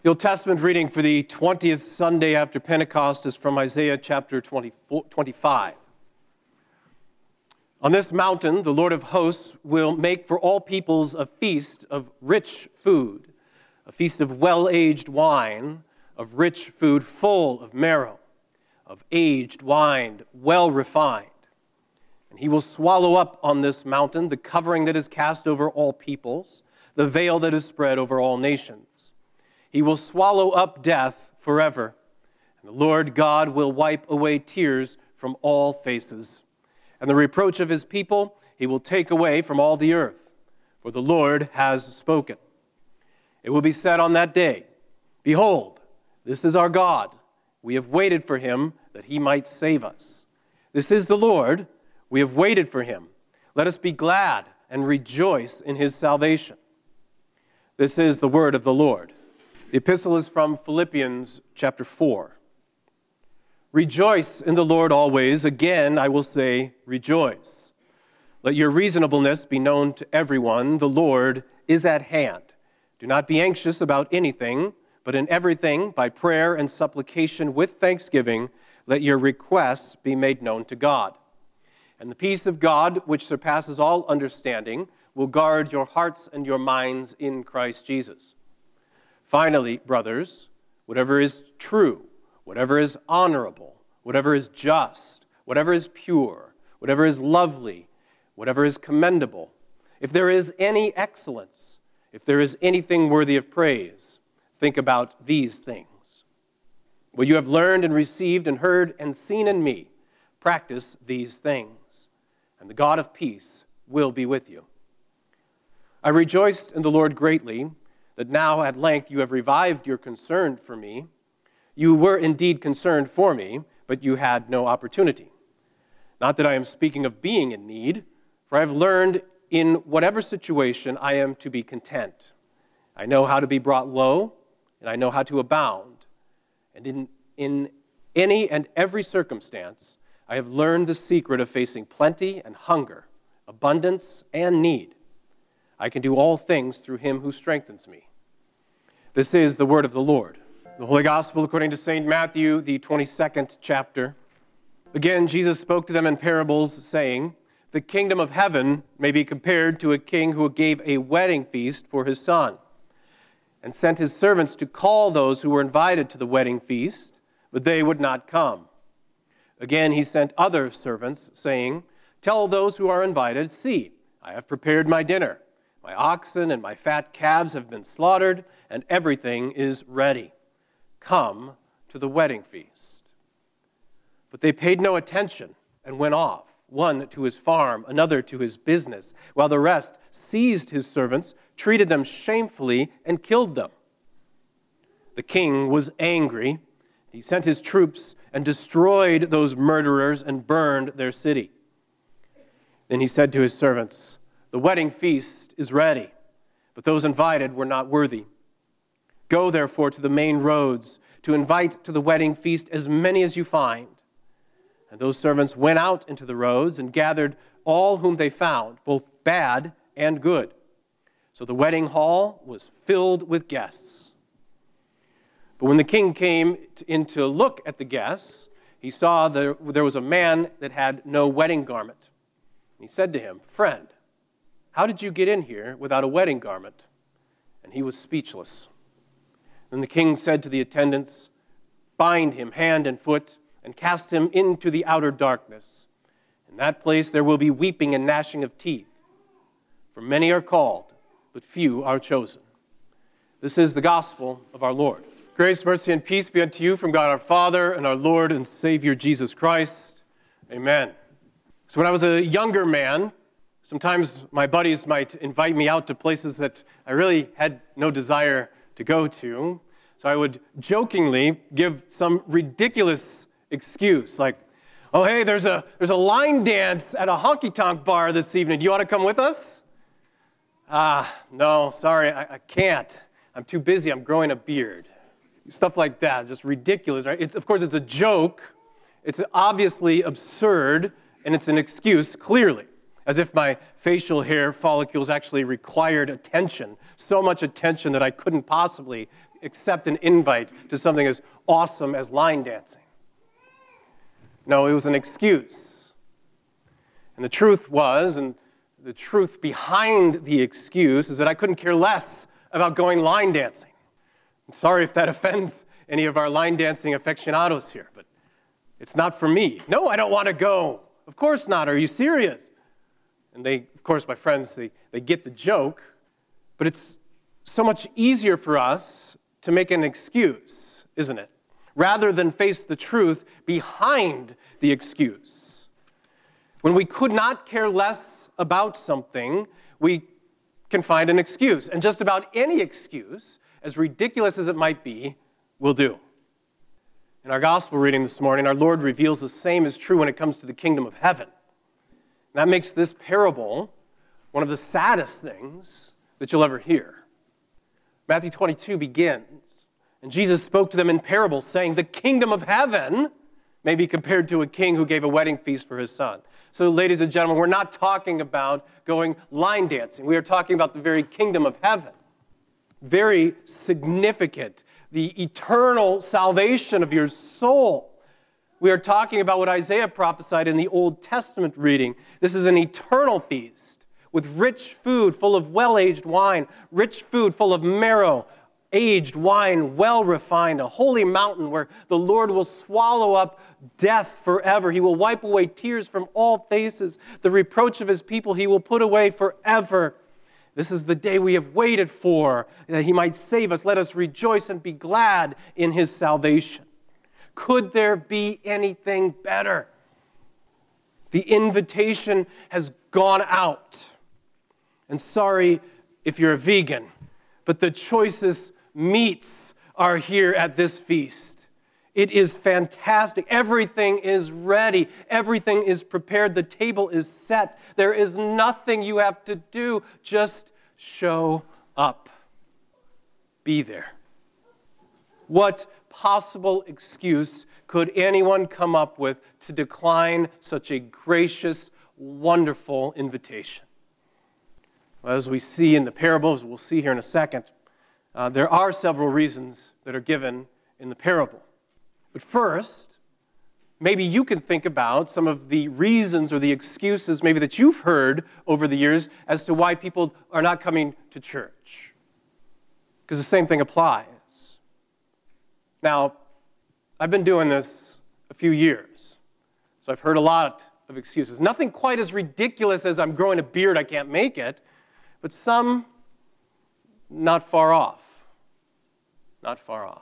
The Old Testament reading for the 20th Sunday after Pentecost is from Isaiah chapter 25. On this mountain, the Lord of hosts will make for all peoples a feast of rich food, a feast of well-aged wine, of rich food full of marrow, of aged wine well refined. And he will swallow up on this mountain the covering that is cast over all peoples, the veil that is spread over all nations. He will swallow up death forever, and the Lord God will wipe away tears from all faces. And the reproach of his people he will take away from all the earth, for the Lord has spoken. It will be said on that day, Behold, this is our God. We have waited for him that he might save us. This is the Lord. We have waited for him. Let us be glad and rejoice in his salvation. This is the word of the Lord. The epistle is from Philippians chapter 4. Rejoice in the Lord always. Again, I will say, rejoice. Let your reasonableness be known to everyone. The Lord is at hand. Do not be anxious about anything, but in everything, by prayer and supplication with thanksgiving, let your requests be made known to God. And the peace of God, which surpasses all understanding, will guard your hearts and your minds in Christ Jesus. Finally, brothers, whatever is true, whatever is honorable, whatever is just, whatever is pure, whatever is lovely, whatever is commendable, if there is any excellence, if there is anything worthy of praise, think about these things. What you have learned and received and heard and seen in me, practice these things, and the God of peace will be with you. I rejoiced in the Lord greatly that now at length you have revived your concern for me. You were indeed concerned for me, but you had no opportunity. Not that I am speaking of being in need, for I have learned in whatever situation I am to be content. I know how to be brought low, and I know how to abound. And in any and every circumstance, I have learned the secret of facing plenty and hunger, abundance and need. I can do all things through him who strengthens me. This is the word of the Lord. The Holy Gospel according to St. Matthew, the 22nd chapter. Again, Jesus spoke to them in parables, saying, The kingdom of heaven may be compared to a king who gave a wedding feast for his son, and sent his servants to call those who were invited to the wedding feast, but they would not come. Again, he sent other servants, saying, Tell those who are invited, See, I have prepared my dinner. My oxen and my fat calves have been slaughtered, and everything is ready. Come to the wedding feast. But they paid no attention and went off, one to his farm, another to his business, while the rest seized his servants, treated them shamefully, and killed them. The king was angry. He sent his troops and destroyed those murderers and burned their city. Then he said to his servants, The wedding feast is ready, but those invited were not worthy. Go, therefore, to the main roads to invite to the wedding feast as many as you find. And those servants went out into the roads and gathered all whom they found, both bad and good. So the wedding hall was filled with guests. But when the king came in to look at the guests, he saw there was a man that had no wedding garment. He said to him, Friend, how did you get in here without a wedding garment? And he was speechless. Then the king said to the attendants, Bind him hand and foot, and cast him into the outer darkness. In that place there will be weeping and gnashing of teeth. For many are called, but few are chosen. This is the gospel of our Lord. Grace, mercy, and peace be unto you from God our Father and our Lord and Savior Jesus Christ. Amen. So when I was a younger man, sometimes my buddies might invite me out to places that I really had no desire to go to. So I would jokingly give some ridiculous excuse, like, oh, hey, there's a line dance at a honky-tonk bar this evening. Do you want to come with us? No, sorry, I can't. I'm too busy. I'm growing a beard. Stuff like that, just ridiculous, right? Of course, it's a joke. It's obviously absurd, and it's an excuse, clearly, as if my facial hair follicles actually required attention, so much attention that I couldn't possibly accept an invite to something as awesome as line dancing. No, it was an excuse. And the truth was, and the truth behind the excuse is that I couldn't care less about going line dancing. I'm sorry if that offends any of our line dancing aficionados here, but it's not for me. No, I don't want to go. Of course not. Are you serious? And they, of course, my friends, they get the joke, but it's so much easier for us to make an excuse, isn't it? Rather than face the truth behind the excuse. When we could not care less about something, we can find an excuse. And just about any excuse, as ridiculous as it might be, will do. In our gospel reading this morning, our Lord reveals the same is true when it comes to the kingdom of heaven. That makes this parable one of the saddest things that you'll ever hear. Matthew 22 begins, and Jesus spoke to them in parables, saying, the kingdom of heaven may be compared to a king who gave a wedding feast for his son. So, ladies and gentlemen, we're not talking about going line dancing. We are talking about the very kingdom of heaven. Very significant. The eternal salvation of your soul. We are talking about what Isaiah prophesied in the Old Testament reading. This is an eternal feast with rich food full of well-aged wine, rich food full of marrow, aged wine, well refined, a holy mountain where the Lord will swallow up death forever. He will wipe away tears from all faces. The reproach of his people he will put away forever. This is the day we have waited for, that he might save us. Let us rejoice and be glad in his salvation. Could there be anything better? The invitation has gone out. And sorry if you're a vegan, but the choicest meats are here at this feast. It is fantastic. Everything is ready. Everything is prepared. The table is set. There is nothing you have to do. Just show up. Be there. What possible excuse could anyone come up with to decline such a gracious, wonderful invitation? Well, as we see in the parables, we'll see here in a second, there are several reasons that are given in the parable. But first, maybe you can think about some of the reasons or the excuses maybe that you've heard over the years as to why people are not coming to church. Because the same thing applies. Now, I've been doing this a few years, so I've heard a lot of excuses. Nothing quite as ridiculous as I'm growing a beard, I can't make it, but some not far off. Not far off.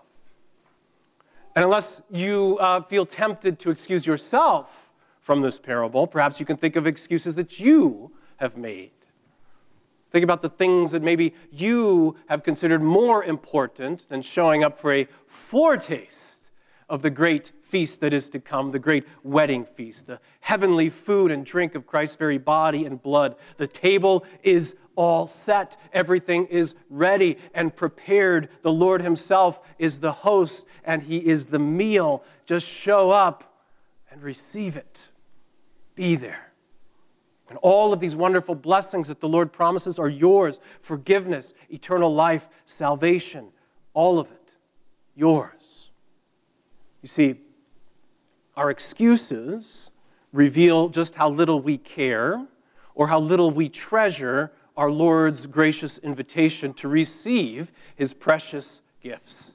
And unless you feel tempted to excuse yourself from this parable, perhaps you can think of excuses that you have made. Think about the things that maybe you have considered more important than showing up for a foretaste of the great feast that is to come, the great wedding feast, the heavenly food and drink of Christ's very body and blood. The table is all set. Everything is ready and prepared. The Lord himself is the host and he is the meal. Just show up and receive it. Be there. And all of these wonderful blessings that the Lord promises are yours. Forgiveness, eternal life, salvation, all of it, yours. You see, our excuses reveal just how little we care or how little we treasure our Lord's gracious invitation to receive his precious gifts.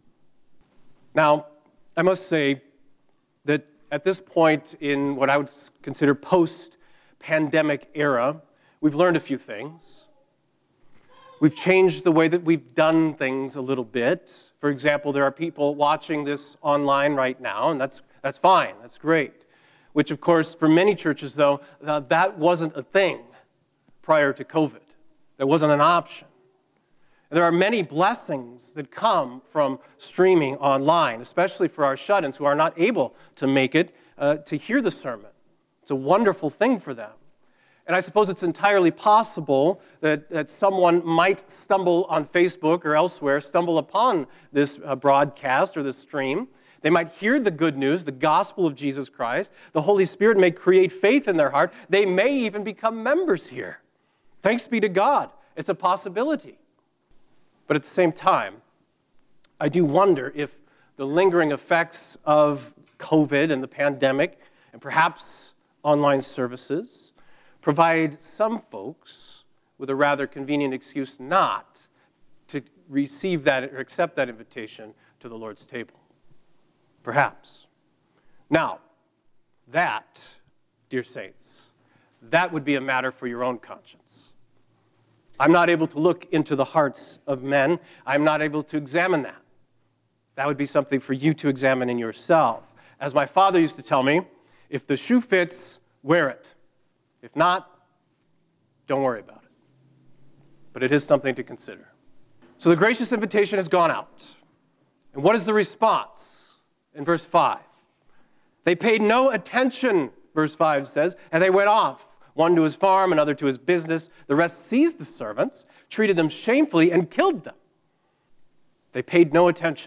Now, I must say that at this point in what I would consider post-pandemic era, we've learned a few things. We've changed the way that we've done things a little bit. For example, there are people watching this online right now, and that's fine, that's great. Which, of course, for many churches, though, that wasn't a thing prior to COVID. That wasn't an option. And there are many blessings that come from streaming online, especially for our shut-ins who are not able to make it to hear the sermon. It's a wonderful thing for them. And I suppose it's entirely possible that someone might stumble on Facebook or elsewhere, stumble upon this broadcast or this stream. They might hear the good news, the gospel of Jesus Christ. The Holy Spirit may create faith in their heart. They may even become members here. Thanks be to God. It's a possibility. But at the same time, I do wonder if the lingering effects of COVID and the pandemic, and perhaps online services, provide some folks with a rather convenient excuse not to receive that or accept that invitation to the Lord's table. Perhaps. Now, that, dear saints, that would be a matter for your own conscience. I'm not able to look into the hearts of men. I'm not able to examine that. That would be something for you to examine in yourself. As my father used to tell me, if the shoe fits, wear it. If not, don't worry about it. But it is something to consider. So the gracious invitation has gone out. And what is the response? In verse 5. They paid no attention, verse 5 says, and they went off, one to his farm, another to his business. The rest seized the servants, treated them shamefully, and killed them. They paid no attention.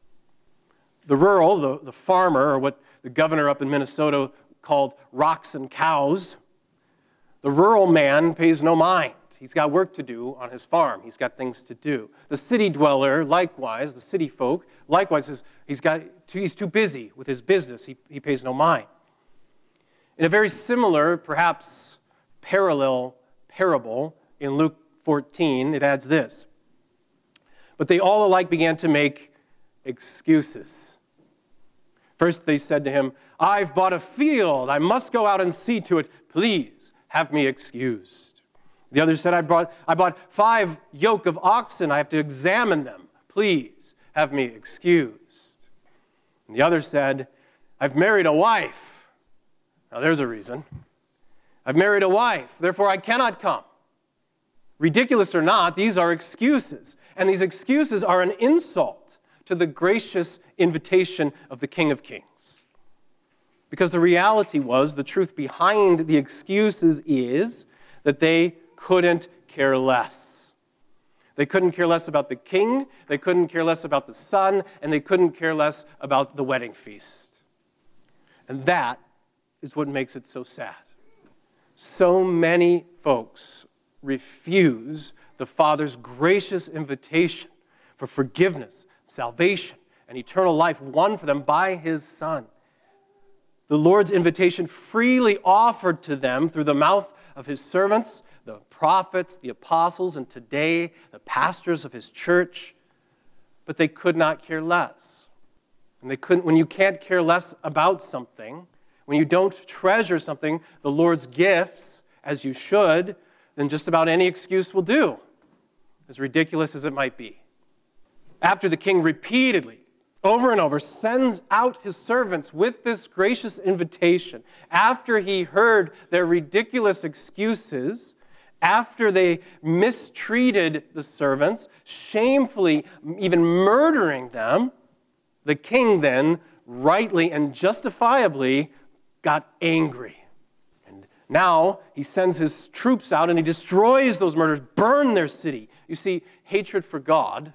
The rural, the farmer, or what the governor up in Minnesota called rocks and cows, the rural man pays no mind. He's got work to do on his farm. He's got things to do. The city dweller, likewise, the city folk, likewise, he's too busy with his business. He pays no mind. In a very similar, perhaps parallel parable in Luke 14, it adds this. But they all alike began to make excuses. First they said to him, I've bought a field. I must go out and see to it. Please have me excused. The other said, I bought 5 yoke of oxen. I have to examine them. Please have me excused. And the other said, I've married a wife. Now there's a reason. I've married a wife, therefore I cannot come. Ridiculous or not, these are excuses. And these excuses are an insult to the gracious invitation of the King of Kings. Because the reality was, the truth behind the excuses is that they couldn't care less. They couldn't care less about the king, they couldn't care less about the son, and they couldn't care less about the wedding feast. And that is what makes it so sad. So many folks refuse the Father's gracious invitation for forgiveness, salvation, and eternal life won for them by His Son. The Lord's invitation freely offered to them through the mouth of His servants, the prophets, the apostles, and today the pastors of His church, but they could not care less. And they couldn't. When you can't care less about something, when you don't treasure something, the Lord's gifts, as you should, then just about any excuse will do, as ridiculous as it might be. After the king repeatedly, over and over, sends out his servants with this gracious invitation, after he heard their ridiculous excuses, after they mistreated the servants, shamefully even murdering them, the king then rightly and justifiably got angry. And now he sends his troops out and he destroys those murders, burn their city. You see, hatred for God,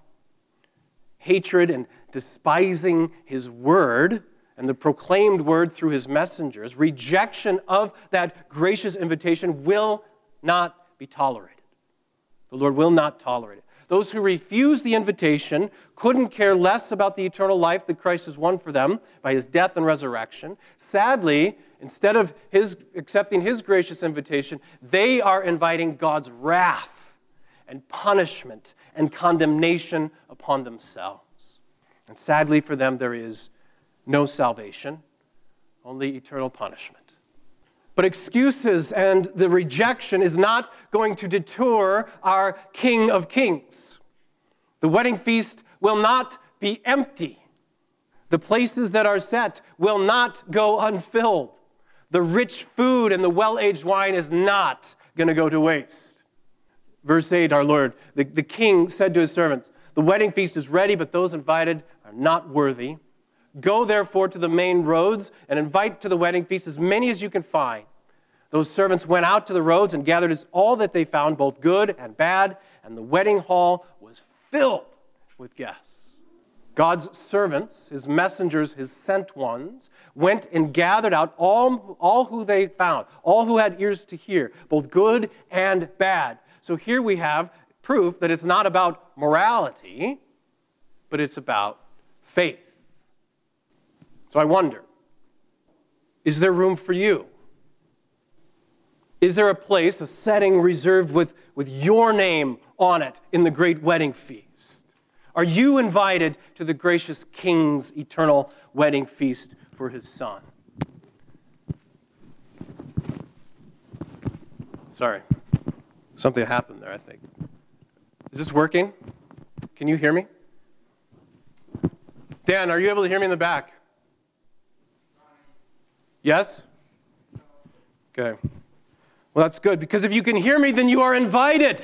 hatred and despising His word and the proclaimed word through His messengers, rejection of that gracious invitation will not be tolerated. The Lord will not tolerate it. Those who refuse the invitation couldn't care less about the eternal life that Christ has won for them by His death and resurrection. Sadly, instead of accepting His gracious invitation, they are inviting God's wrath and punishment and condemnation upon themselves. And sadly for them, there is no salvation, only eternal punishment. But excuses and the rejection is not going to deter our King of Kings. The wedding feast will not be empty. The places that are set will not go unfilled. The rich food and the well-aged wine is not going to go to waste. Verse 8, our Lord, the king said to his servants, the wedding feast is ready, but those invited are not worthy. Go therefore to the main roads and invite to the wedding feast as many as you can find. Those servants went out to the roads and gathered all that they found, both good and bad, and the wedding hall was filled with guests. God's servants, His messengers, His sent ones, went and gathered out all who they found, all who had ears to hear, both good and bad. So here we have proof that it's not about morality, but it's about faith. So I wonder, is there room for you? Is there a place, a setting reserved with your name on it in the great wedding feast? Are you invited to the gracious King's eternal wedding feast for his Son? Sorry, something happened there, I think. Is this working? Can you hear me? Dan, are you able to hear me in the back? Yes? Okay. Well, that's good, because if you can hear me, then you are invited.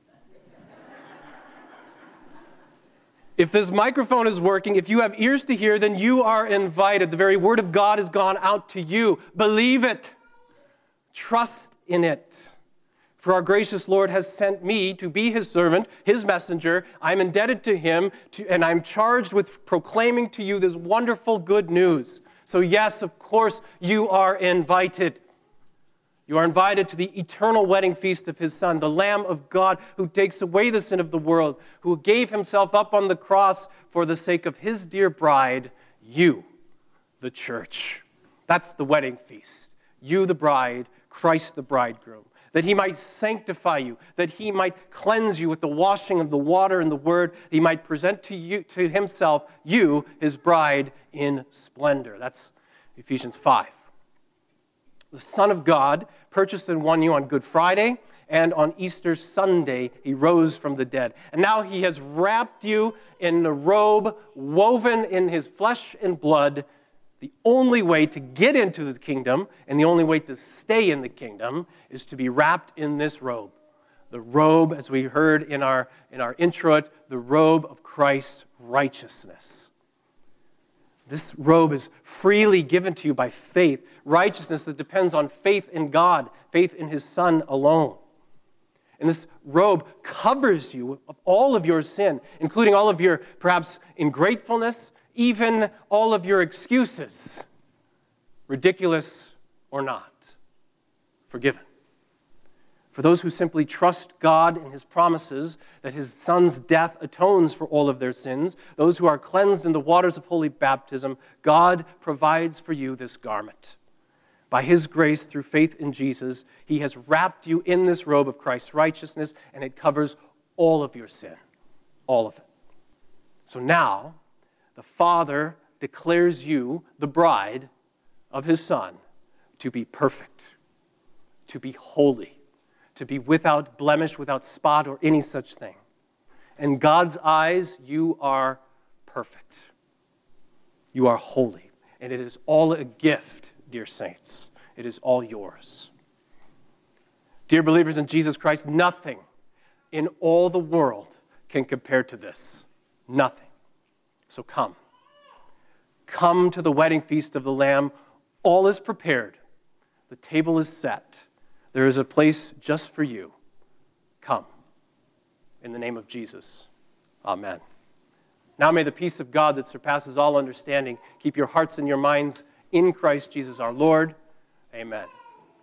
If this microphone is working, if you have ears to hear, then you are invited. The very word of God has gone out to you. Believe it. Trust in it. For our gracious Lord has sent me to be his servant, his messenger. I'm indebted to him, and I'm charged with proclaiming to you this wonderful good news. So yes, of course, you are invited. You are invited to the eternal wedding feast of his Son, the Lamb of God who takes away the sin of the world, who gave himself up on the cross for the sake of his dear bride, you, the church. That's the wedding feast. You, the bride, Christ, the bridegroom. That he might sanctify you, that he might cleanse you with the washing of the water and the word, he might present to himself, you, his bride, in splendor. That's Ephesians 5. The Son of God purchased and won you on Good Friday, and on Easter Sunday, he rose from the dead. And now he has wrapped you in the robe woven in his flesh and blood. The only way to get into his kingdom and the only way to stay in the kingdom is to be wrapped in this robe. The robe, as we heard in our introit, the robe of Christ's righteousness. This robe is freely given to you by faith, righteousness that depends on faith in God, faith in his Son alone. And this robe covers you of all of your sin, including all of your, perhaps, ingratefulness, even all of your excuses, ridiculous or not, forgiven. For those who simply trust God in his promises that his Son's death atones for all of their sins, those who are cleansed in the waters of holy baptism, God provides for you this garment. By his grace, through faith in Jesus, he has wrapped you in this robe of Christ's righteousness, and it covers all of your sin, all of it. So now, the Father declares you, the bride of his Son, to be perfect, to be holy, to be without blemish, without spot, or any such thing. In God's eyes, you are perfect. You are holy. And it is all a gift, dear saints. It is all yours. Dear believers in Jesus Christ, nothing in all the world can compare to this. Nothing. So come. Come to the wedding feast of the Lamb. All is prepared. The table is set. There is a place just for you. Come. In the name of Jesus. Amen. Now may the peace of God that surpasses all understanding keep your hearts and your minds in Christ Jesus our Lord. Amen.